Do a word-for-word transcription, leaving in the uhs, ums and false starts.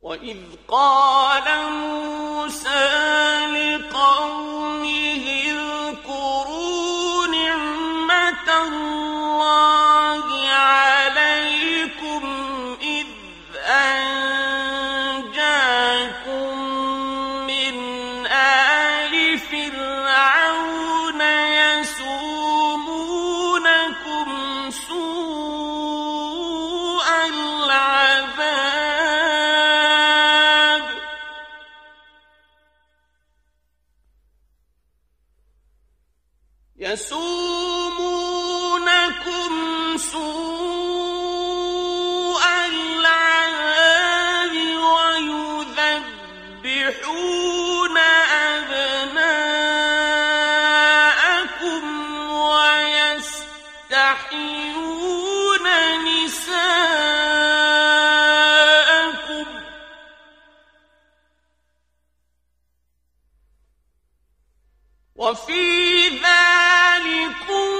وَإِذْ قَالَ مُوسَى لِقَوْمِهِ اذْكُرُوا نِعْمَةَ اللَّهِ عَلَيْكُمْ إِذْ أَنجَاكُم مِّنْ آلِ فِرْعَوْنَ يَسُومُونَكُمْ سُوءَ الْعَذَابِ يَسُومُونَكُمْ سُوءَ الْعَذَابِ وَيُذَبِّحُونَ أَبْنَاءَكُمْ وَيَسْتَحْيُونَ نِسَاءَكُمْ ۚ وَفِي ذَٰلِكُم